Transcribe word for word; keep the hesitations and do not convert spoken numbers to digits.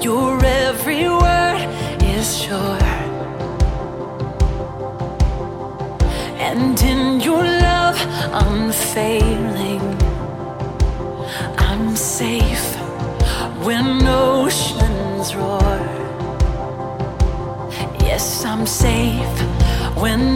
Your every word is sure, and in your love unfailing, I'm safe when oceans roar. Yes, I'm safe when